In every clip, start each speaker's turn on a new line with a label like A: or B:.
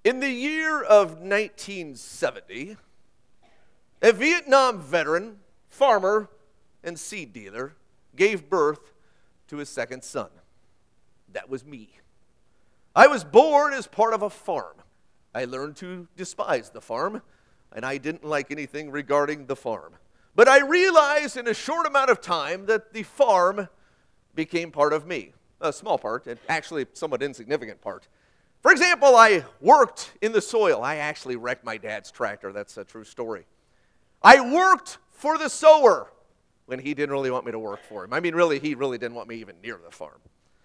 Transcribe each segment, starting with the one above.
A: In the year of 1970, a Vietnam veteran, farmer, and seed dealer gave birth to his second son. That was me. I was born as part of a farm. I learned to despise the farm, and I didn't like anything regarding the farm. But I realized in a short amount of time that the farm became part of me. A small part, and actually a somewhat insignificant part. For example, I worked in the soil. I actually wrecked my dad's tractor. That's a true story. I worked for the sower when he didn't really want me to work for him. I mean, really, he really didn't want me even near the farm.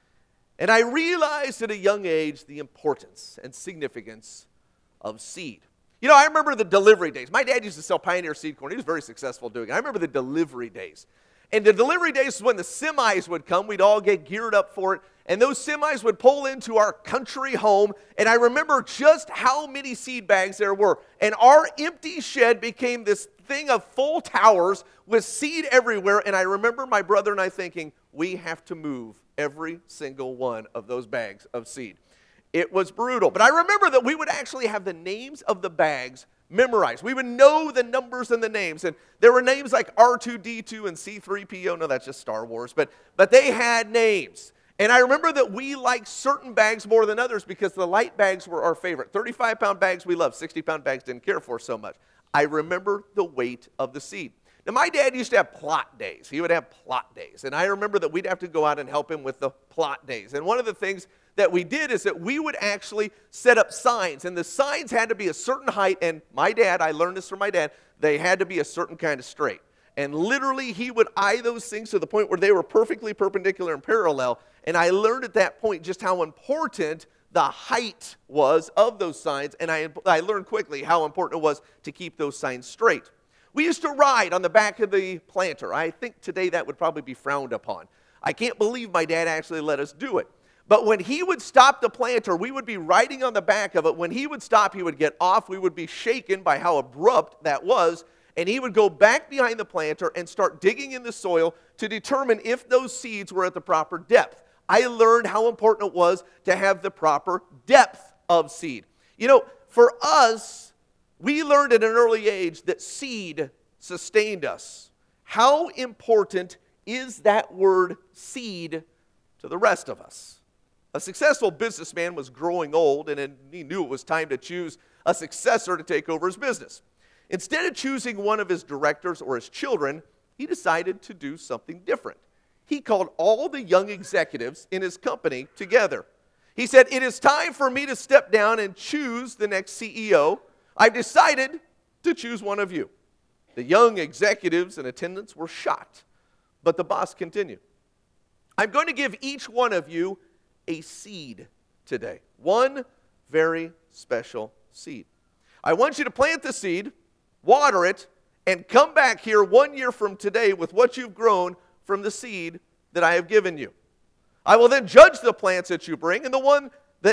A: And I realized at a young age the importance and significance of seed. You know, I remember the delivery days. My dad used to sell Pioneer seed corn. He was very successful doing it. I remember the delivery days. And the delivery days is when the semis would come. We'd all get geared up for it. And those semis would pull into our country home. And I remember just how many seed bags there were. And our empty shed became this thing of full towers with seed everywhere. And I remember my brother and I thinking, we have to move every single one of those bags of seed. It was brutal. But I remember that we would actually have the names of the bags memorized. We would know the numbers and the names. And there were names like R2-D2 and C3PO. No, that's just Star Wars. But they had names. And I remember that we liked certain bags more than others because the light bags were our favorite. 35-pound bags we loved. 60-pound bags didn't care for so much. I remember the weight of the seed. Now, my dad used to have plot days. He would have plot days. And I remember that we'd have to go out and help him with the plot days. And one of the things that we did is that we would actually set up signs. And the signs had to be a certain height. And my dad, I learned this from my dad, they had to be a certain kind of straight. And literally, he would eye those things to the point where they were perfectly perpendicular and parallel. And I learned at that point just how important the height was of those signs. And I learned quickly how important it was to keep those signs straight. We used to ride on the back of the planter. I think today that would probably be frowned upon. I can't believe my dad actually let us do it. But when he would stop the planter, we would be riding on the back of it. When he would stop, he would get off. We would be shaken by how abrupt that was. And he would go back behind the planter and start digging in the soil to determine if those seeds were at the proper depth. I learned how important it was to have the proper depth of seed. You know, for us, we learned at an early age that seed sustained us. How important is that word seed to the rest of us? A successful businessman was growing old, and he knew it was time to choose a successor to take over his business. Instead of choosing one of his directors or his children, he decided to do something different. He called all the young executives in his company together. He said, "It is time for me to step down and choose the next CEO. I've decided to choose one of you." The young executives in attendance were shocked, but the boss continued. "I'm going to give each one of you a seed today, one very special seed. I want you to plant the seed, water it, and come back here 1 year from today with what you've grown from the seed that I have given you. I will then judge the plants that you bring, and the one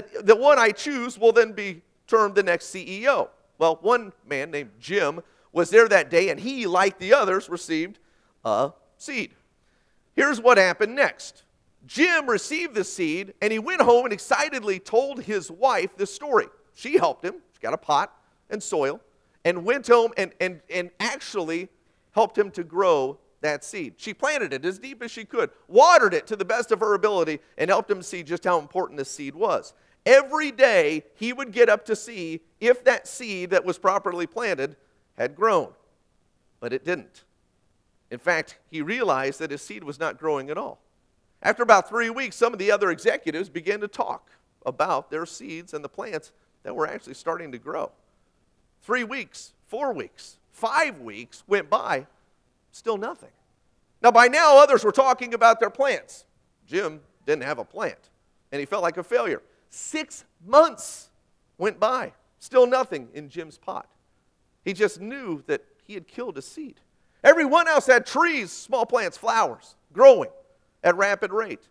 A: I choose will then be termed the next CEO." Well, one man named Jim was there that day, and he, like the others, received a seed. Here's what happened next. Jim received the seed, and he went home and excitedly told his wife the story. She helped him. She got a pot and soil, and went home and actually helped him to grow that seed. She planted it as deep as she could, watered it to the best of her ability, and helped him see just how important this seed was. Every day, he would get up to see if that seed that was properly planted had grown. But it didn't. In fact, he realized that his seed was not growing at all. After about 3 weeks, some of the other executives began to talk about their seeds and the plants that were actually starting to grow. 3 weeks, 4 weeks, 5 weeks went by, still nothing. Now, by now, others were talking about their plants. Jim didn't have a plant, and he felt like a failure. 6 months went by, still nothing in Jim's pot. He just knew that he had killed a seed. Everyone else had trees, small plants, flowers, growing at rapid rate.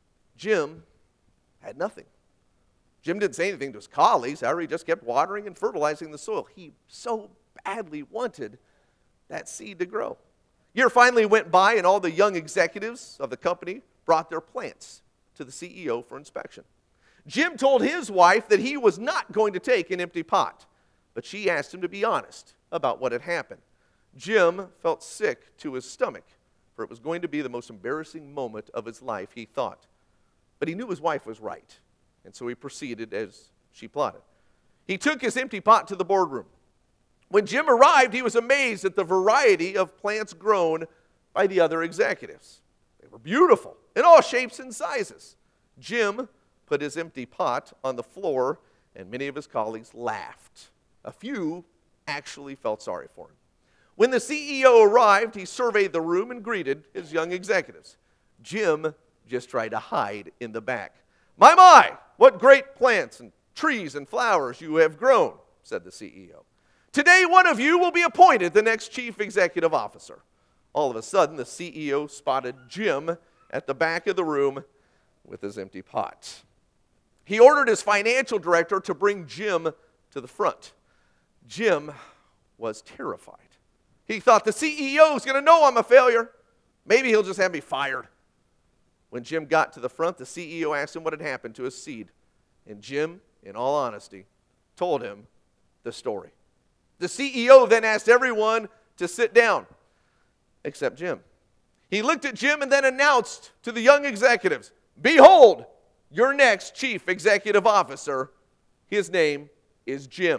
A: Jim had nothing. Jim didn't say anything to his colleagues. However, he just kept watering and fertilizing the soil. He so badly wanted that seed to grow. Year finally went by, and all the young executives of the company brought their plants to the CEO for inspection. Jim told his wife that he was not going to take an empty pot, but she asked him to be honest about what had happened. Jim felt sick to his stomach, for it was going to be the most embarrassing moment of his life, he thought. But he knew his wife was right, and so he proceeded as she plotted. He took his empty pot to the boardroom. When Jim arrived, he was amazed at the variety of plants grown by the other executives. They were beautiful in all shapes and sizes. Jim put his empty pot on the floor, and many of his colleagues laughed. A few actually felt sorry for him. When the CEO arrived, he surveyed the room and greeted his young executives. Jim just tried to hide in the back. My, what great plants and trees and flowers you have grown, said the CEO. Today, one of you will be appointed the next chief executive officer. All of a sudden, the CEO spotted Jim at the back of the room with his empty pot. He ordered his financial director to bring Jim to the front. Jim was terrified. He thought, the CEO is going to know I'm a failure. Maybe he'll just have me fired. When Jim got to the front, the CEO asked him what had happened to his seed. And Jim, in all honesty, told him the story. The CEO then asked everyone to sit down, except Jim. He looked at Jim and then announced to the young executives, behold, your next chief executive officer. His name is Jim.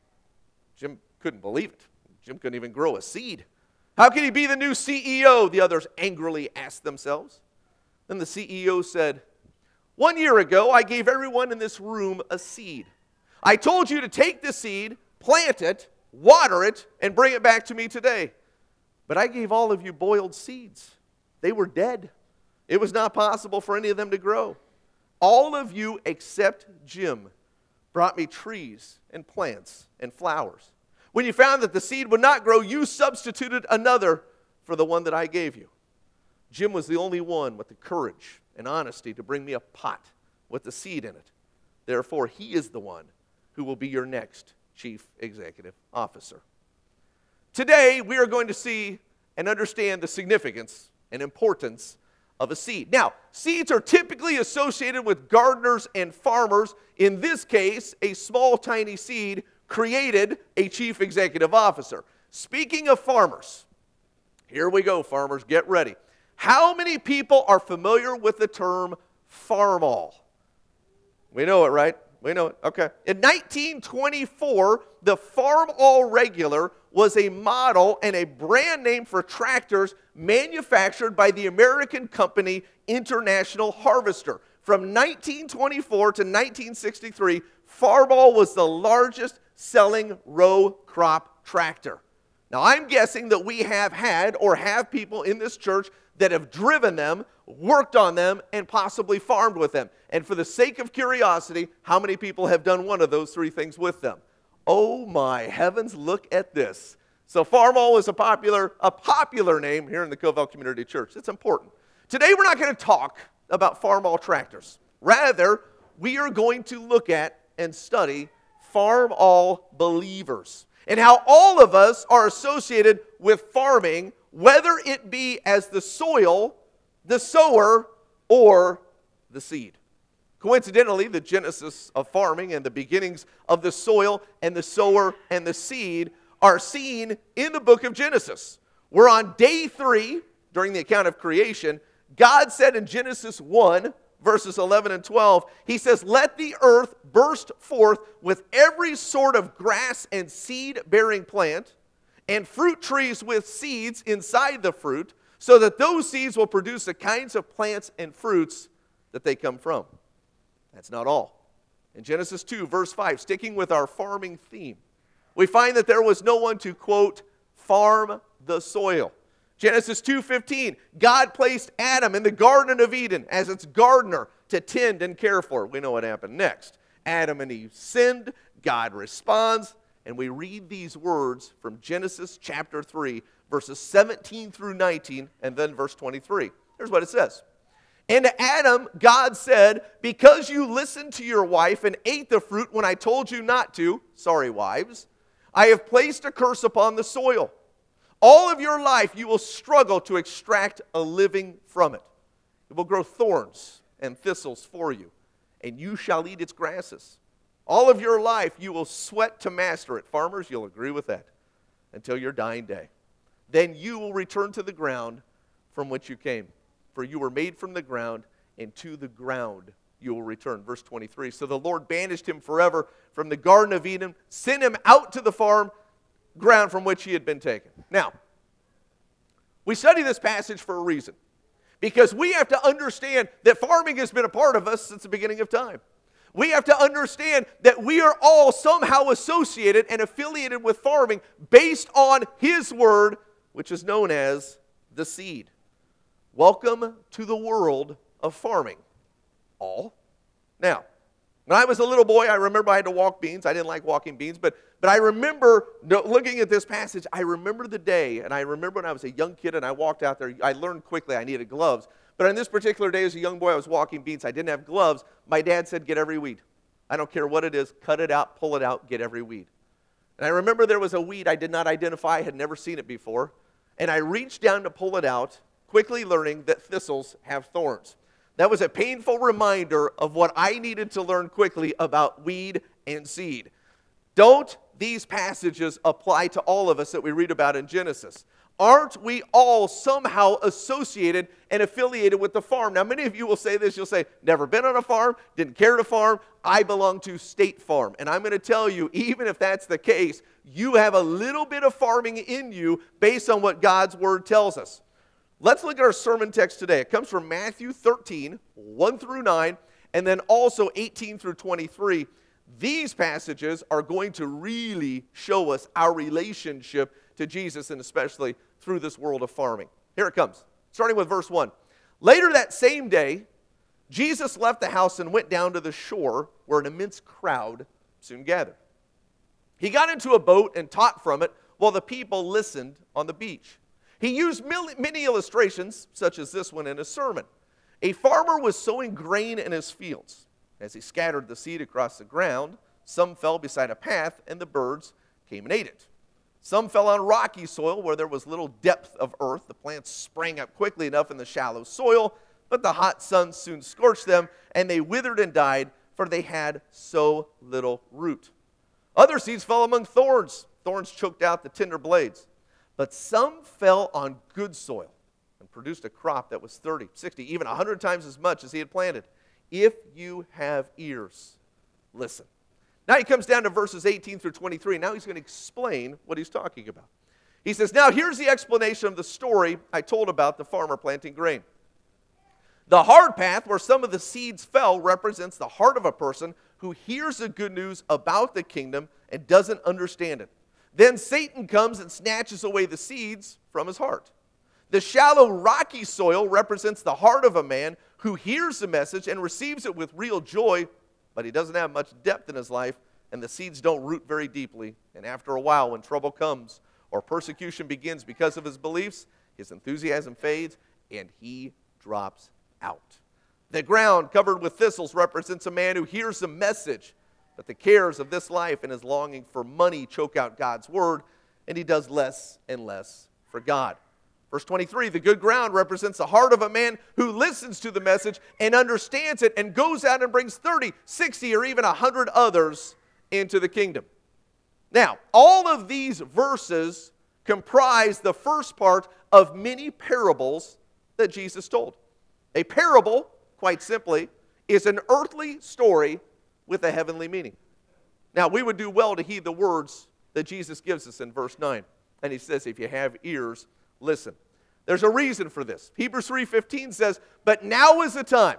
A: Jim couldn't believe it. Jim couldn't even grow a seed. How could he be the new CEO? The others angrily asked themselves. Then the CEO said, 1 year ago, I gave everyone in this room a seed. I told you to take the seed, plant it, water it, and bring it back to me today. But I gave all of you boiled seeds. They were dead. It was not possible for any of them to grow. All of you except Jim brought me trees and plants and flowers. When you found that the seed would not grow, you substituted another for the one that I gave you. Jim was the only one with the courage and honesty to bring me a pot with the seed in it. Therefore, he is the one who will be your next chief executive officer. Today, we are going to see and understand the significance and importance of a seed. Now, seeds are typically associated with gardeners and farmers. In this case, a small, tiny seed created a chief executive officer. Speaking of farmers, here we go, farmers, get ready. How many people are familiar with the term farmall? We know it, right? We know it. Okay. In 1924, the Farmall Regular was a model and a brand name for tractors manufactured by the American company International Harvester. From 1924 to 1963, Farmall was the largest selling row crop tractor. Now, I'm guessing that we have had or have people in this church that have driven them, worked on them, and possibly farmed with them. And for the sake of curiosity, how many people have done one of those three things with them? Oh my heavens, look at this. So Farmall is a popular name here in the Covell Community Church. It's important. Today we're not going to talk about Farmall tractors. Rather, we are going to look at and study Farmall believers and how all of us are associated with farming, whether it be as the soil, the sower, or the seed. Coincidentally, the genesis of farming and the beginnings of the soil and the sower and the seed are seen in the book of Genesis. We're on day 3 during the account of creation. God said in Genesis 1, verses 11 and 12, he says, let the earth burst forth with every sort of grass and seed-bearing plant, and fruit trees with seeds inside the fruit, so that those seeds will produce the kinds of plants and fruits that they come from. That's not all. In Genesis 2, verse 5, sticking with our farming theme, we find that there was no one to, quote, farm the soil. Genesis 2:15, God placed Adam in the Garden of Eden as its gardener to tend and care for. We know what happened next. Adam and Eve sinned, God responds, and we read these words from Genesis chapter 3, verses 17 through 19, and then verse 23. Here's what it says. And to Adam, God said, because you listened to your wife and ate the fruit when I told you not to, sorry wives, I have placed a curse upon the soil. All of your life you will struggle to extract a living from it. It will grow thorns and thistles for you, and you shall eat its grasses. All of your life you will sweat to master it. Farmers, you'll agree with that, until your dying day. Then you will return to the ground from which you came. For you were made from the ground, and to the ground you will return. Verse 23. So the Lord banished him forever from the Garden of Eden, sent him out to the farm ground from which he had been taken. Now, we study this passage for a reason. Because we have to understand that farming has been a part of us since the beginning of time. We have to understand that we are all somehow associated and affiliated with farming based on His Word, which is known as the seed. Welcome to the world of farming. All. Now, when I was a little boy, I remember I had to walk beans. I didn't like walking beans, but I remember looking at this passage. I remember the day, and I remember when I was a young kid and I walked out there. I learned quickly I needed gloves. But on this particular day as a young boy, I was walking beans. I didn't have gloves. My dad said, get every weed. I don't care what it is. Cut it out, pull it out, get every weed. And I remember there was a weed I did not identify. I had never seen it before. And I reached down to pull it out, quickly learning that thistles have thorns. That was a painful reminder of what I needed to learn quickly about weed and seed. Don't these passages apply to all of us that we read about in Genesis? Aren't we all somehow associated and affiliated with the farm? Now, many of you will say this. You'll say, never been on a farm, didn't care to farm. I belong to State Farm. And I'm going to tell you, even if that's the case, you have a little bit of farming in you based on what God's Word tells us. Let's look at our sermon text today. It comes from Matthew 13, 1 through 9, and then also 18 through 23. These passages are going to really show us our relationship to Jesus, and especially through this world of farming. Here it comes, starting with verse 1. Later that same day, Jesus left the house and went down to the shore where an immense crowd soon gathered. He got into a boat and taught from it while the people listened on the beach. He used many illustrations, such as this one in his sermon. A farmer was sowing grain in his fields. As he scattered the seed across the ground, some fell beside a path, and the birds came and ate it. Some fell on rocky soil where there was little depth of earth. The plants sprang up quickly enough in the shallow soil, but the hot sun soon scorched them, and they withered and died, for they had so little root. Other seeds fell among thorns. Thorns choked out the tender blades. But some fell on good soil and produced a crop that was 30, 60, even 100 times as much as he had planted. If you have ears, listen. Now he comes down to verses 18 through 23. Now he's going to explain what he's talking about. He says, now here's the explanation of the story I told about the farmer planting grain. The hard path where some of the seeds fell represents the heart of a person who hears the good news about the kingdom and doesn't understand it. Then Satan comes and snatches away the seeds from his heart. The shallow, rocky soil represents the heart of a man who hears the message and receives it with real joy, but he doesn't have much depth in his life, and the seeds don't root very deeply. And after a while, when trouble comes or persecution begins because of his beliefs, his enthusiasm fades, and he drops out. The ground covered with thistles represents a man who hears the message, but the cares of this life and his longing for money choke out God's word, and he does less and less for God. Verse 23, the good ground represents the heart of a man who listens to the message and understands it and goes out and brings 30, 60, or even 100 others into the kingdom. Now, all of these verses comprise the first part of many parables that Jesus told. A parable, quite simply, is an earthly story with a heavenly meaning. Now, we would do well to heed the words that Jesus gives us in verse 9. And he says, if you have ears, listen. There's a reason for this. Hebrews 3:15 says, but now is the time.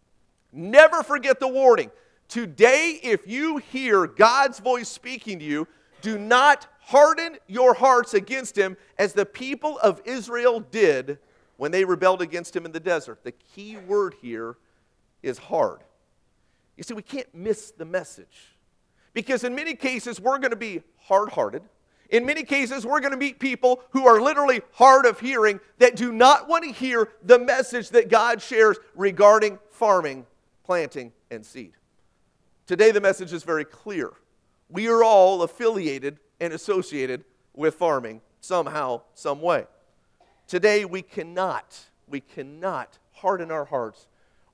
A: Never forget the warning. Today, if you hear God's voice speaking to you, do not harden your hearts against him as the people of Israel did when they rebelled against him in the desert. The key word here is hard. You see, we can't miss the message. Because in many cases, we're going to be hard-hearted. In many cases, we're going to meet people who are literally hard of hearing that do not want to hear the message that God shares regarding farming, planting, and seed. Today, the message is very clear. We are all affiliated and associated with farming somehow, some way. Today, we cannot harden our hearts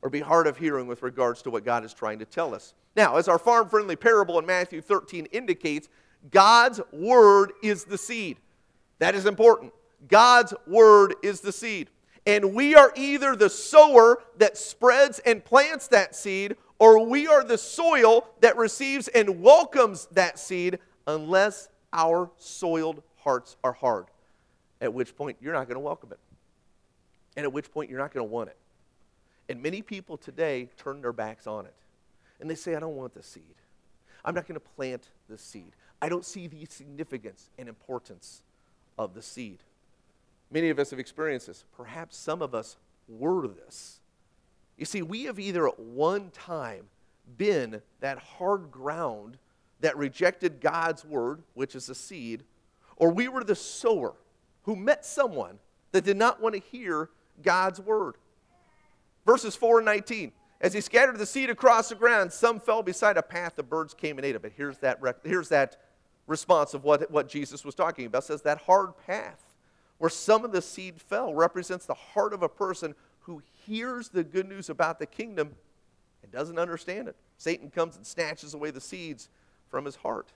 A: or be hard of hearing with regards to what God is trying to tell us. Now, as our farm-friendly parable in Matthew 13 indicates, God's word is the seed. That is important. God's word is the seed. And we are either the sower that spreads and plants that seed, or we are the soil that receives and welcomes that seed, unless our soiled hearts are hard, at which point you're not going to welcome it, and at which point you're not going to want it. And many people today turn their backs on it, and they say, I don't want the seed. I'm not going to plant the seed. I don't see the significance and importance of the seed. Many of us have experienced this. Perhaps some of us were this. You see, we have either at one time been that hard ground that rejected God's word, which is a seed, or we were the sower who met someone that did not want to hear God's word. Verses 4 and 19. As he scattered the seed across the ground, some fell beside a path, the birds came and ate it. But here's that response of what Jesus was talking about. It says that hard path where some of the seed fell represents the heart of a person who hears the good news about the kingdom and doesn't understand it. Satan comes and snatches away the seeds from his heart.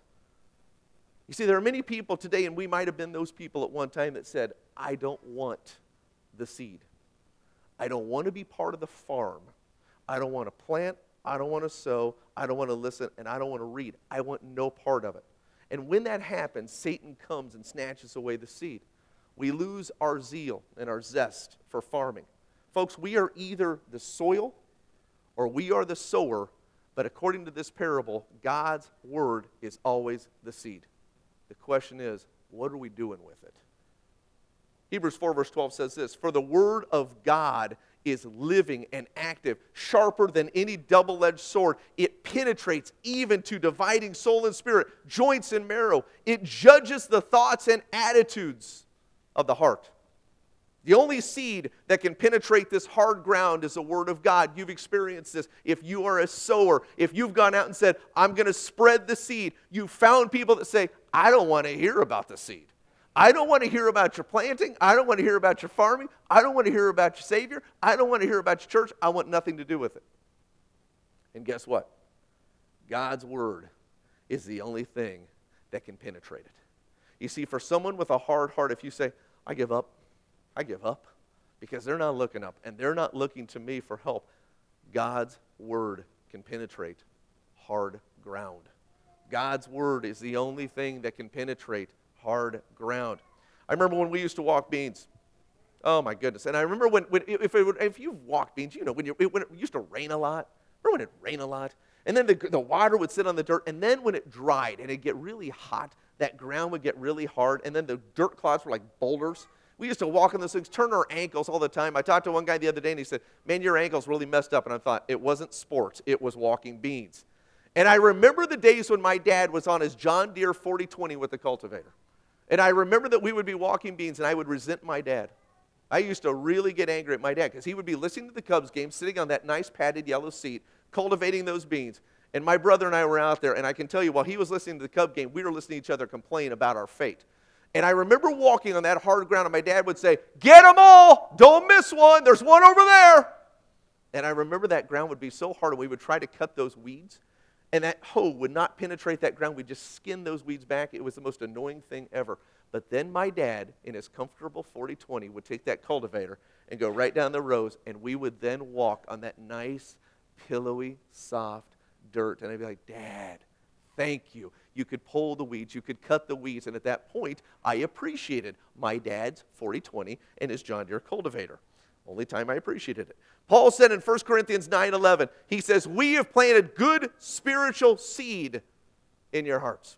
A: You see, there are many people today, and we might have been those people at one time that said, I don't want the seed. I don't want to be part of the farm. I don't want to plant. I don't want to sow. I don't want to listen, and I don't want to read. I want no part of it. And when that happens, Satan comes and snatches away the seed. We lose our zeal and our zest for farming. Folks, we are either the soil or we are the sower, but according to this parable, God's word is always the seed. The question is, what are we doing with it? Hebrews 4 verse 12 says this, for the word of God is living and active, sharper than any double-edged sword. It penetrates even to dividing soul and spirit, joints and marrow. It judges the thoughts and attitudes of the heart. The only seed that can penetrate this hard ground is the word of God. You've experienced this. If you are a sower, if you've gone out and said, I'm going to spread the seed, you've found people that say, I don't want to hear about the seed. I don't want to hear about your planting. I don't want to hear about your farming. I don't want to hear about your Savior. I don't want to hear about your church. I want nothing to do with it. And guess what? God's word is the only thing that can penetrate it. You see, for someone with a hard heart, if you say, I give up, because they're not looking up and they're not looking to me for help, God's word can penetrate hard ground. God's word is the only thing that can penetrate hard ground. I remember when we used to walk beans. Oh my goodness. And I remember if you've walked beans, you know, when it used to rain a lot. Remember when it rained a lot? And then the water would sit on the dirt, and then when it dried and it'd get really hot, that ground would get really hard, and then the dirt clods were like boulders. We used to walk on those things, turn our ankles all the time. I talked to one guy the other day, and he said, man, your ankle's really messed up. And I thought, it wasn't sports, it was walking beans. And I remember the days when my dad was on his John Deere 4020 with the cultivator. And I remember that we would be walking beans, and I would resent my dad. I used to really get angry at my dad because he would be listening to the Cubs game, sitting on that nice padded yellow seat, cultivating those beans. And my brother and I were out there, and I can tell you, while he was listening to the Cub game, we were listening to each other complain about our fate. And I remember walking on that hard ground, and my dad would say, get them all, don't miss one, there's one over there. And I remember that ground would be so hard, and we would try to cut those weeds, and that hoe would not penetrate that ground. We'd just skin those weeds back. It was the most annoying thing ever. But then my dad, in his comfortable 4020, would take that cultivator and go right down the rows, and we would then walk on that nice, pillowy, soft dirt. And I'd be like, Dad, thank you. You could pull the weeds, you could cut the weeds, and at that point, I appreciated my dad's 4020 and his John Deere cultivator. Only time I appreciated it. Paul said in 1 Corinthians 9:11, he says, we have planted good spiritual seed in your hearts.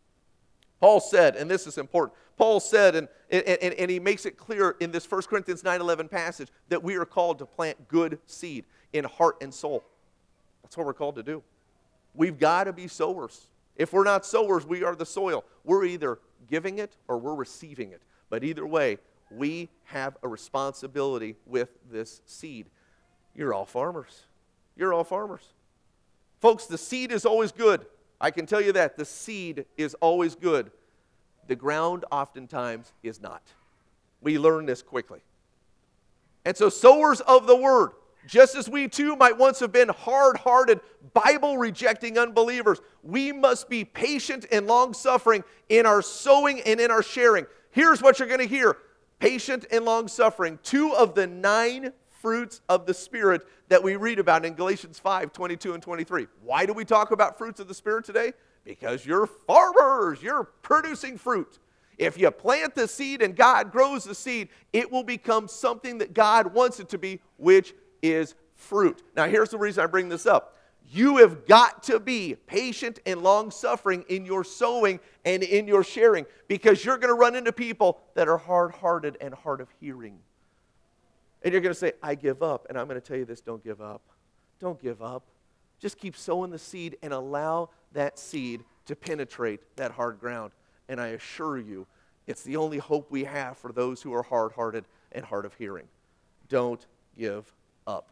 A: Paul said, and this is important, Paul said, and he makes it clear in this 1 Corinthians 9:11 passage, that we are called to plant good seed in heart and soul. That's what we're called to do. We've got to be sowers. If we're not sowers, we are the soil. We're either giving it or we're receiving it. But either way, we have a responsibility with this seed. You're all farmers. You're all farmers. Folks, the seed is always good. I can tell you that. The seed is always good. The ground oftentimes is not. We learn this quickly. And so sowers of the word, Just as we too might once have been hard-hearted, Bible-rejecting unbelievers, we must be patient and long-suffering in our sowing and in our sharing. Here's what you're going to hear. Patient and long-suffering, 2 of the 9 fruits of the Spirit that we read about in Galatians 5, 22 and 23. Why do we talk about fruits of the Spirit today? Because you're farmers. You're producing fruit. If you plant the seed and God grows the seed, it will become something that God wants it to be, which is fruit. Now, here's the reason I bring this up. You have got to be patient and long-suffering in your sowing and in your sharing, because you're going to run into people that are hard-hearted and hard of hearing. And you're going to say, I give up. And I'm going to tell you this, don't give up. Don't give up. Just keep sowing the seed and allow that seed to penetrate that hard ground. And I assure you, it's the only hope we have for those who are hard-hearted and hard of hearing. Don't give up.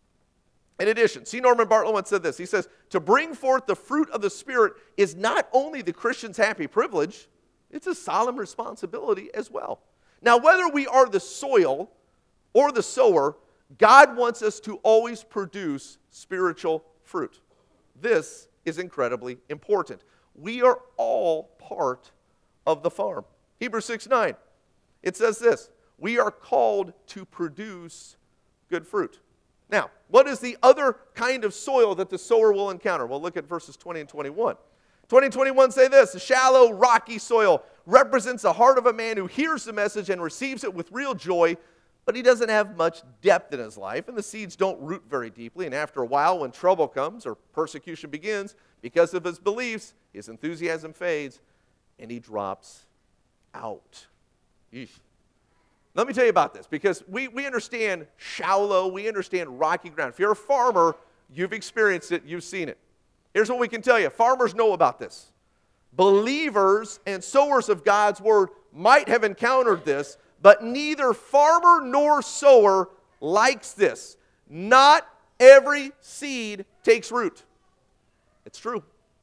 A: In addition, C. Norman Bartlett once said this. He says, to bring forth the fruit of the Spirit is not only the Christian's happy privilege, it's a solemn responsibility as well. Now, whether we are the soil or the sower, God wants us to always produce spiritual fruit. This is incredibly important. We are all part of the farm. Hebrews 6:9. It says this, we are called to produce good fruit. Now, what is the other kind of soil that the sower will encounter? Well, look at verses 20 and 21. 20 and 21 say this, the shallow, rocky soil represents the heart of a man who hears the message and receives it with real joy, but he doesn't have much depth in his life, and the seeds don't root very deeply, and after a while, when trouble comes or persecution begins, because of his beliefs, his enthusiasm fades, and he drops out. Eesh. Let me tell you about this, because we understand shallow, we understand rocky ground. If you're a farmer, you've experienced it, you've seen it. Here's what we can tell you. Farmers know about this. Believers and sowers of God's word might have encountered this, but neither farmer nor sower likes this. Not every seed takes root. It's true.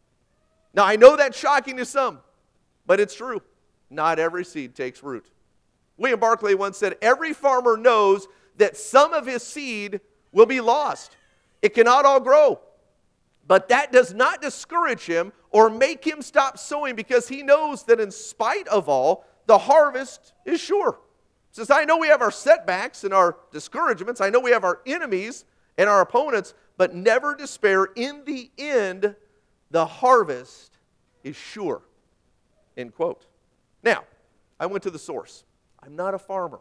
A: Now, I know that's shocking to some, but it's true. Not every seed takes root. William Barclay once said, every farmer knows that some of his seed will be lost. It cannot all grow. But that does not discourage him or make him stop sowing, because he knows that in spite of all, the harvest is sure. He says, I know we have our setbacks and our discouragements. I know we have our enemies and our opponents, but never despair. In the end, the harvest is sure. End quote. Now, I went to the source. I'm not a farmer.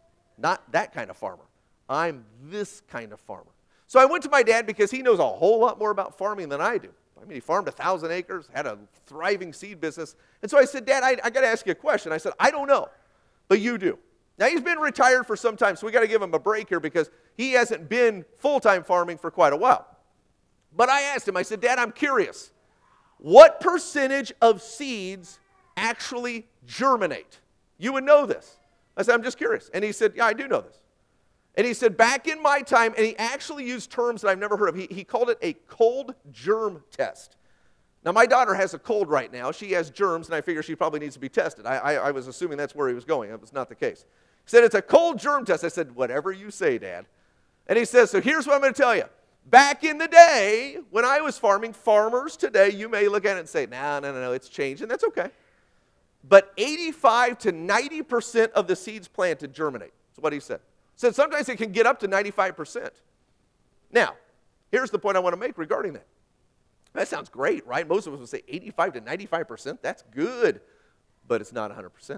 A: Not that kind of farmer. I'm this kind of farmer. So I went to my dad because he knows a whole lot more about farming than I do. I mean, he farmed 1,000 acres, had a thriving seed business. And so I said, Dad, I got to ask you a question. I said, I don't know, but you do. Now, he's been retired for some time, so we got to give him a break here because he hasn't been full-time farming for quite a while. But I asked him, I said, Dad, I'm curious. What percentage of seeds actually germinate? You would know this. I said, I'm just curious. And he said, yeah, I do know this. And he said, back in my time, and he actually used terms that I've never heard of. He called it a cold germ test. Now, my daughter has a cold right now. She has germs, and I figure she probably needs to be tested. I was assuming that's where he was going. That was not the case. He said, it's a cold germ test. I said, whatever you say, Dad. And he says, so here's what I'm going to tell you. Back in the day, when I was farming, farmers today, you may look at it and say, no, it's changed, and that's okay. But 85 to 90% of the seeds planted germinate. That's what he said. He said sometimes it can get up to 95%. Now, here's the point I want to make regarding that. That sounds great, right? Most of us would say 85 to 95%. That's good, but it's not 100%.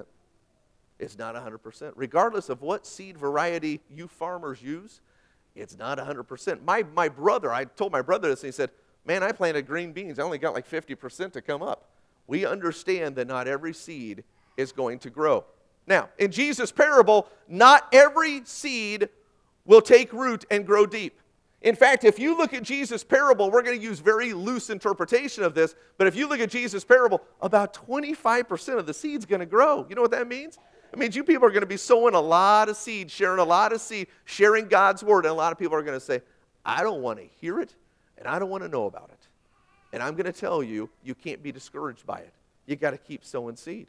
A: It's not 100%. Regardless of what seed variety you farmers use, it's not 100%. My brother, I told my brother this, and he said, man, I planted green beans. I only got like 50% to come up. We understand that not every seed is going to grow. Now, in Jesus' parable, not every seed will take root and grow deep. In fact, if you look at Jesus' parable, we're going to use very loose interpretation of this, but if you look at Jesus' parable, about 25% of the seed's going to grow. You know what that means? It means you people are going to be sowing a lot of seed, sharing a lot of seed, sharing God's word, and a lot of people are going to say, I don't want to hear it, and I don't want to know about it. And I'm going to tell you, you can't be discouraged by it. You got to keep sowing seed.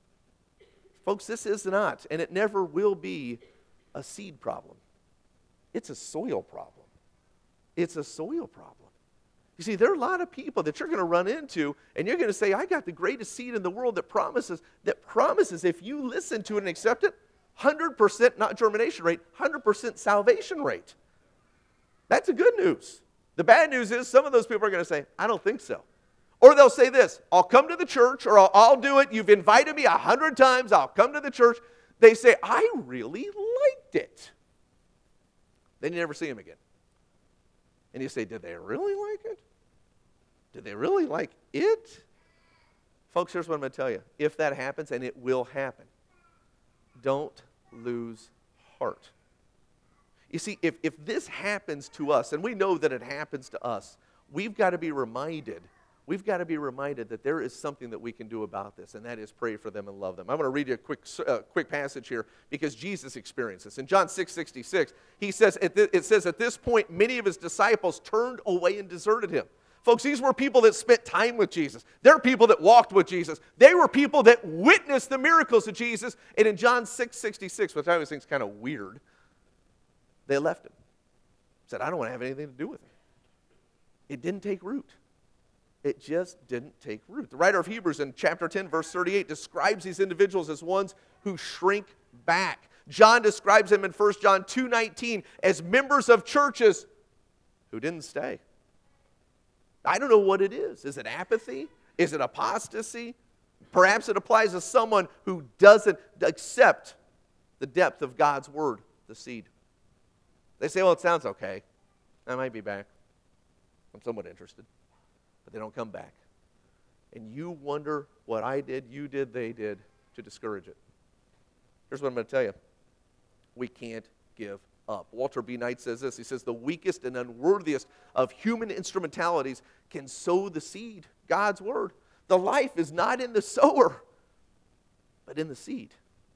A: Folks, this is not, and it never will be, a seed problem. It's a soil problem. It's a soil problem. You see, there are a lot of people that you're going to run into, and you're going to say, I got the greatest seed in the world that promises if you listen to it and accept it, 100% not germination rate, 100% salvation rate. That's the good news. The bad news is some of those people are going to say, I don't think so. Or they'll say this, I'll come to the church, or I'll do it. You've invited me 100 times. I'll come to the church. They say, I really liked it. Then you never see them again. And you say, did they really like it? Did they really like it? Folks, here's what I'm going to tell you. If that happens, and it will happen, don't lose heart. You see, if this happens to us, and we know that it happens to us, we've got to be reminded that there is something that we can do about this, and that is pray for them and love them. I'm going to read you a quick passage here because Jesus experienced this. In John 6:66, it says, at this point, many of his disciples turned away and deserted him. Folks, these were people that spent time with Jesus. They're people that walked with Jesus. They were people that witnessed the miracles of Jesus. And in John 6:66, which I always think is kind of weird, they left him. Said, I don't want to have anything to do with it. It didn't take root. It just didn't take root. The writer of Hebrews in chapter 10, verse 38, describes these individuals as ones who shrink back. John describes them in 1 John 2:19 as members of churches who didn't stay. I don't know what it is. Is it apathy? Is it apostasy? Perhaps it applies to someone who doesn't accept the depth of God's word, the seed. They say, well, it sounds okay. I might be back. I'm somewhat interested. But they don't come back. And you wonder what I did, you did, they did to discourage it. Here's what I'm going to tell you. We can't give up. Walter B. Knight says this. He says, the weakest and unworthiest of human instrumentalities can sow the seed, God's word. The life is not in the sower, but in the seed.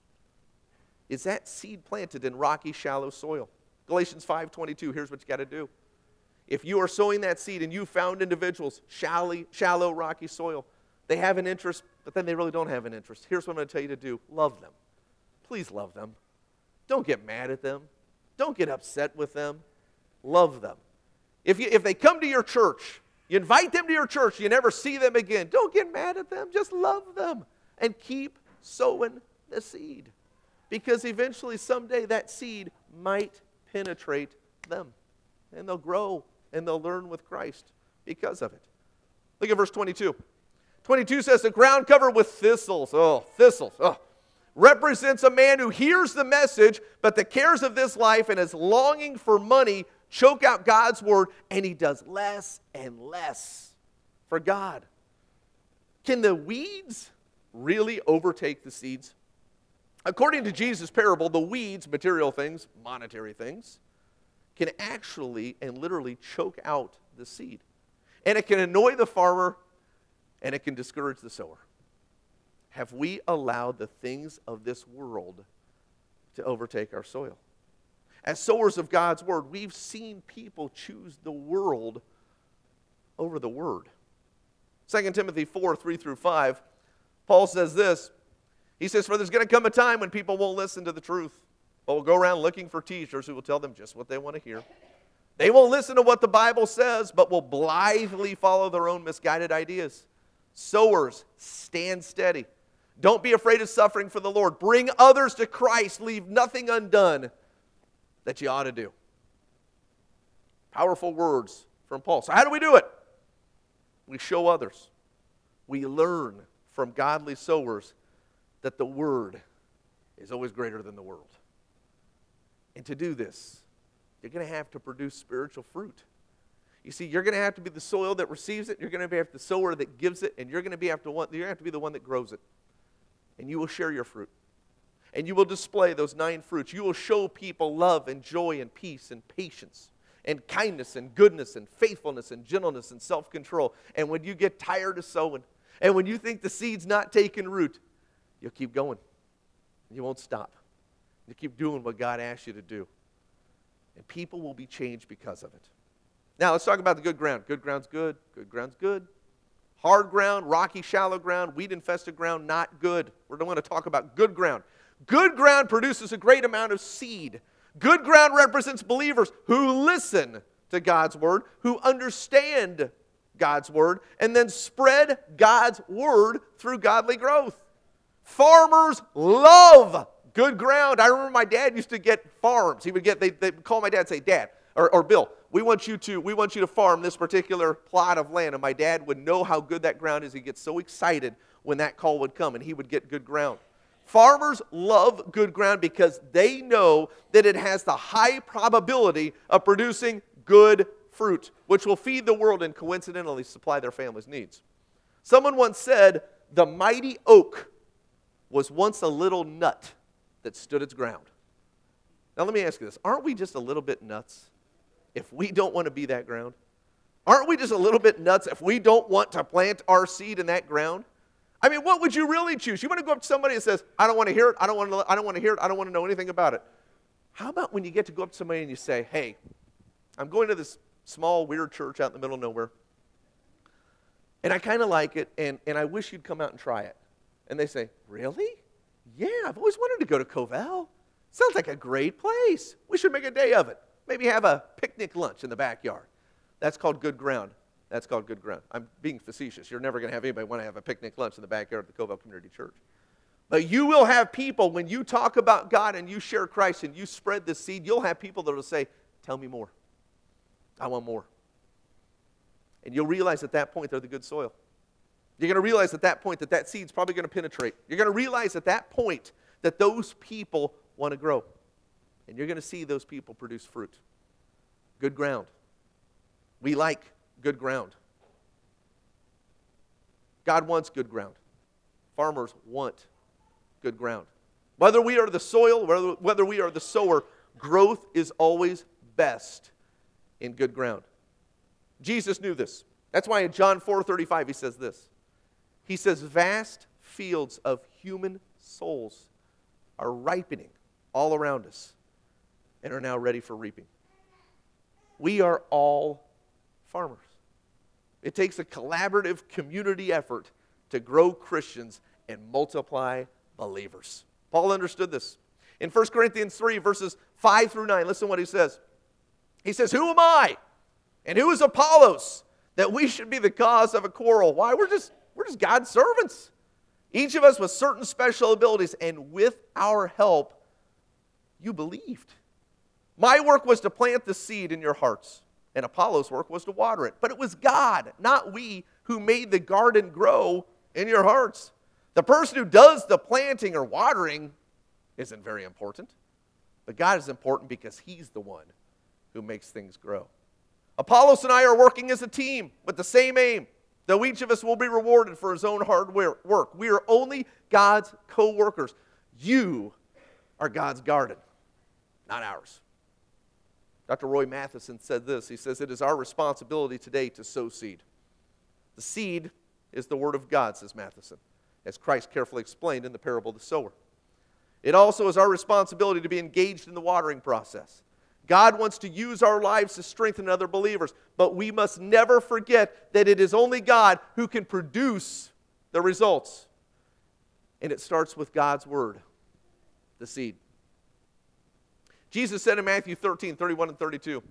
A: Is that seed planted in rocky, shallow soil? Galatians 5:22, here's what you got to do. If you are sowing that seed and you found individuals, shallow, rocky soil, they have an interest, but then they really don't have an interest. Here's what I'm going to tell you to do. Love them. Please love them. Don't get mad at them. Don't get upset with them. Love them. If they come to your church, you invite them to your church, you never see them again, don't get mad at them. Just love them and keep sowing the seed. Because eventually, someday, that seed might penetrate them. And they'll grow and they'll learn with Christ because of it. Look at verse 22. 22 says, the ground covered with thistles. Oh, thistles. Oh. Represents a man who hears the message, but the cares of this life and his longing for money choke out God's word, and he does less and less for God. Can the weeds really overtake the seeds? According to Jesus' parable, the weeds, material things, monetary things, can actually and literally choke out the seed. And it can annoy the farmer, and it can discourage the sower. Have we allowed the things of this world to overtake our soil? As sowers of God's word, we've seen people choose the world over the word. 2 Timothy 4:3-5, Paul says this. He says, for there's going to come a time when people won't listen to the truth, but will go around looking for teachers who will tell them just what they want to hear. They won't listen to what the Bible says, but will blithely follow their own misguided ideas. Sowers, stand steady. Don't be afraid of suffering for the Lord. Bring others to Christ. Leave nothing undone that you ought to do. Powerful words from Paul. So how do we do it? We show others. We learn from godly sowers that the word is always greater than the world. And to do this, you're going to have to produce spiritual fruit. You see, you're going to have to be the soil that receives it. You're going to have the sower that gives it, and you're going to have to be the one that grows it. And you will share your fruit. And you will display those 9 fruits. You will show people love and joy and peace and patience and kindness and goodness and faithfulness and gentleness and self-control. And when you get tired of sowing, and when you think the seed's not taking root, you'll keep going. You won't stop. You keep doing what God asks you to do. And people will be changed because of it. Now, let's talk about the good ground. Good ground's good. Good ground's good. Hard ground, rocky, shallow ground, weed-infested ground, not good. We're going to talk about good ground. Good ground produces a great amount of seed. Good ground represents believers who listen to God's word, who understand God's word, and then spread God's word through godly growth. Farmers love good ground. I remember my dad used to get farms. They'd call my dad and say, Dad, or Bill, we want you to farm this particular plot of land. And my dad would know how good that ground is. He'd get so excited when that call would come and he would get good ground. Farmers love good ground because they know that it has the high probability of producing good fruit, which will feed the world and coincidentally supply their family's needs. Someone once said, the mighty oak was once a little nut that stood its ground. Now let me ask you this. Aren't we just a little bit nuts if we don't want to be that ground? Aren't we just a little bit nuts if we don't want to plant our seed in that ground? I mean, what would you really choose? You want to go up to somebody that says, I don't want to hear it, I don't want to hear it, I don't want to know anything about it. How about when you get to go up to somebody and you say, hey, I'm going to this small, weird church out in the middle of nowhere, and I kind of like it, and I wish you'd come out and try it. And they say, really? Yeah, I've always wanted to go to Covell. Sounds like a great place. We should make a day of it. Maybe have a picnic lunch in the backyard. That's called good ground. That's called good ground. I'm being facetious. You're never going to have anybody want to have a picnic lunch in the backyard of the Covell Community Church. But you will have people, when you talk about God and you share Christ and you spread the seed, you'll have people that will say, tell me more. I want more. And you'll realize at that point they're the good soil. You're going to realize at that point that that seed's probably going to penetrate. You're going to realize at that point that those people want to grow. And you're going to see those people produce fruit. Good ground. We like good ground. God wants good ground. Farmers want good ground. Whether we are the soil, whether we are the sower, growth is always best in good ground. Jesus knew this. That's why in John 4:35 he says this. He says, vast fields of human souls are ripening all around us and are now ready for reaping. We are all farmers. It takes a collaborative community effort to grow Christians and multiply believers. Paul understood this. In 1 Corinthians 3, verses 5 through 9, listen to what he says. He says, who am I and who is Apollos that we should be the cause of a quarrel? Why? We're just God's servants. Each of us with certain special abilities, and with our help, you believed. My work was to plant the seed in your hearts, and Apollos' work was to water it. But it was God, not we, who made the garden grow in your hearts. The person who does the planting or watering isn't very important, but God is important because He's the one who makes things grow. Apollos and I are working as a team with the same aim, though each of us will be rewarded for his own hard work. We are only God's co-workers. You are God's garden, not ours. Dr. Roy Matheson said this. He says, it is our responsibility today to sow seed. The seed is the word of God, says Matheson, as Christ carefully explained in the parable of the sower. It also is our responsibility to be engaged in the watering process. God wants to use our lives to strengthen other believers, but we must never forget that it is only God who can produce the results. And it starts with God's word, the seed. Jesus said in Matthew 13, 31 and 32,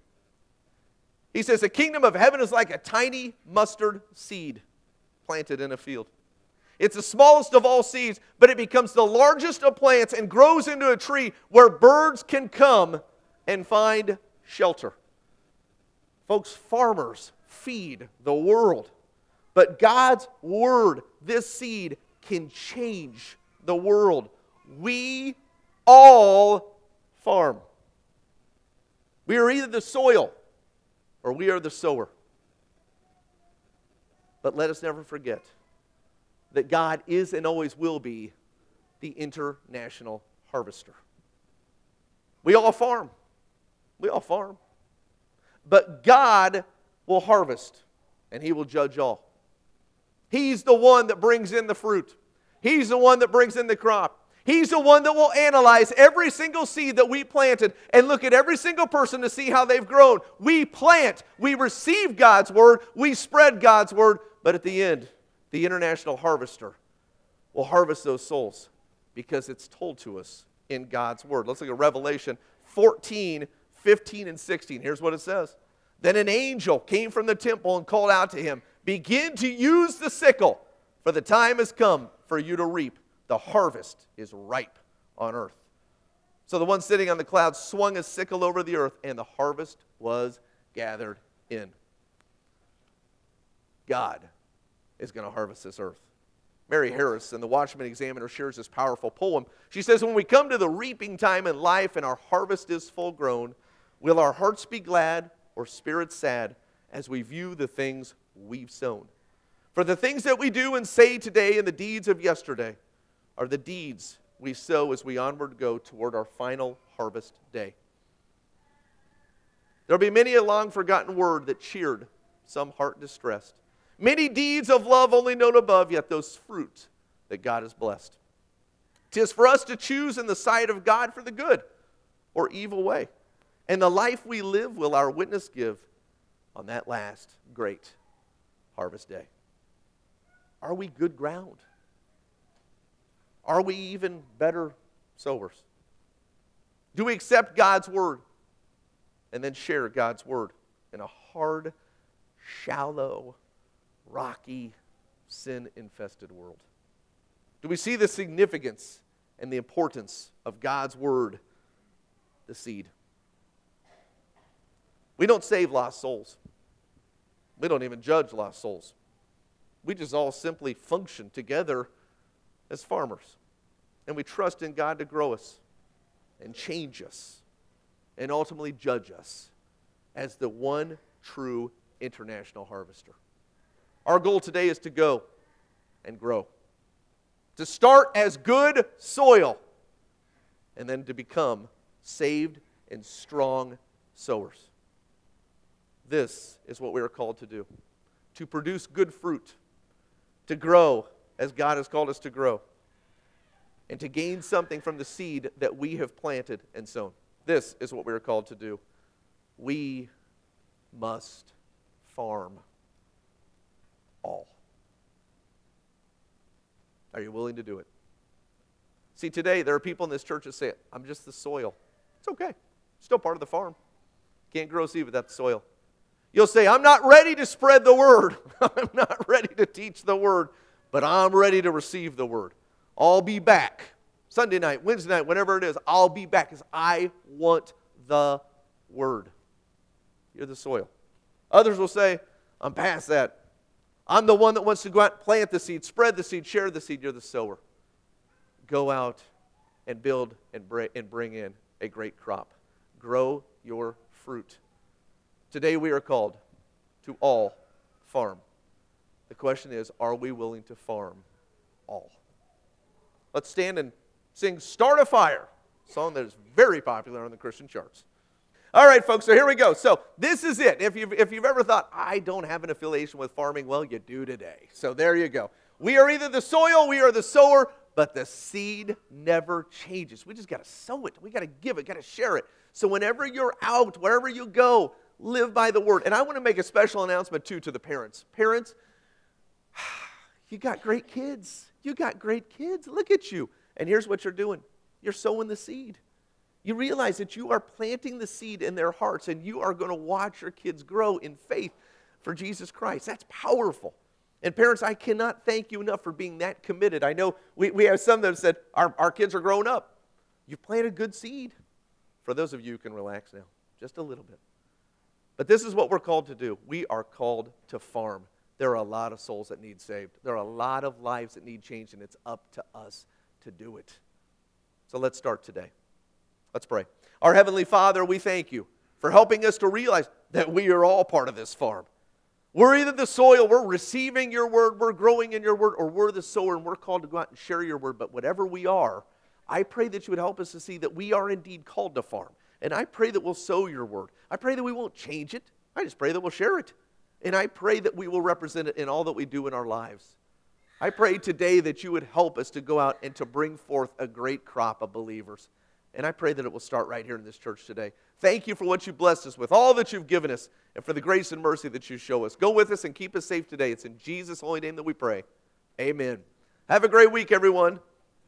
A: he says, the kingdom of heaven is like a tiny mustard seed planted in a field. It's the smallest of all seeds, but it becomes the largest of plants and grows into a tree where birds can come and find shelter. Folks, farmers feed the world, but God's word, this seed, can change the world. We all farm. We are either the soil or we are the sower. But let us never forget that God is and always will be the international harvester. We all farm. We all farm. But God will harvest, and He will judge all. He's the one that brings in the fruit. He's the one that brings in the crop. He's the one that will analyze every single seed that we planted and look at every single person to see how they've grown. We plant, we receive God's word, we spread God's word, but at the end, the international harvester will harvest those souls because it's told to us in God's word. Let's look at Revelation 14, 15, and 16. Here's what it says. Then an angel came from the temple and called out to him, "Begin to use the sickle, for the time has come for you to reap. The harvest is ripe on earth." So the one sitting on the cloud swung his sickle over the earth, and the harvest was gathered in. God is going to harvest this earth. Mary Harris in the Watchman Examiner shares this powerful poem. She says, "When we come to the reaping time in life and our harvest is full grown, will our hearts be glad or spirits sad as we view the things we've sown? For the things that we do and say today and the deeds of yesterday are the deeds we sow as we onward go toward our final harvest day. There'll be many a long-forgotten word that cheered some heart distressed. Many deeds of love only known above, yet those fruits that God has blessed. 'Tis for us to choose in the sight of God for the good or evil way. And the life we live will our witness give on that last great harvest day." Are we good ground? Are we even better sowers? Do we accept God's word and then share God's word in a hard, shallow, rocky, sin-infested world? Do we see the significance and the importance of God's word, the seed? We don't save lost souls. We don't even judge lost souls. We just all simply function together as farmers. And we trust in God to grow us and change us and ultimately judge us as the one true international harvester. Our goal today is to go and grow. To start as good soil and then to become saved and strong sowers. This is what we are called to do. To produce good fruit. To grow as God has called us to grow. And to gain something from the seed that we have planted and sown. This is what we are called to do. We must farm all. Are you willing to do it? See, today there are people in this church that say, "I'm just the soil." It's okay. Still part of the farm. Can't grow seed without the soil. You'll say, "I'm not ready to spread the word. I'm not ready to teach the word, but I'm ready to receive the word. I'll be back. Sunday night, Wednesday night, whenever it is, I'll be back because I want the word." You're the soil. Others will say, "I'm past that. I'm the one that wants to go out and plant the seed, spread the seed, share the seed." You're the sower. Go out and build and bring in a great crop. Grow your fruit. Today we are called to all farm. The question is, are we willing to farm all? Let's stand and sing "Start a Fire," a song that is very popular on the Christian charts. All right, folks, so here we go. So this is it. If you've ever thought, "I don't have an affiliation with farming," well, you do today. So there you go. We are either the soil, we are the sower, but the seed never changes. We just got to sow it. We got to give it, got to share it. So whenever you're out, wherever you go, live by the word. And I want to make a special announcement, too, to the parents. Parents, you got great kids. You got great kids. Look at you. And here's what you're doing. You're sowing the seed. You realize that you are planting the seed in their hearts, and you are going to watch your kids grow in faith for Jesus Christ. That's powerful. And parents, I cannot thank you enough for being that committed. I know we have some that have said, our kids are growing up. You've planted good seed. For those of you who can relax now, just a little bit. But this is what we're called to do. We are called to farm. There are a lot of souls that need saved. There are a lot of lives that need changed, and it's up to us to do it. So let's start today. Let's pray. Our Heavenly Father, we thank you for helping us to realize that we are all part of this farm. We're either the soil, we're receiving your word, we're growing in your word, or we're the sower and we're called to go out and share your word. But whatever we are, I pray that you would help us to see that we are indeed called to farm. And I pray that we'll sow your word. I pray that we won't change it. I just pray that we'll share it. And I pray that we will represent it in all that we do in our lives. I pray today that you would help us to go out and to bring forth a great crop of believers. And I pray that it will start right here in this church today. Thank you for what you blessed us with, all that you've given us, and for the grace and mercy that you show us. Go with us and keep us safe today. It's in Jesus' holy name that we pray. Amen. Have a great week, everyone.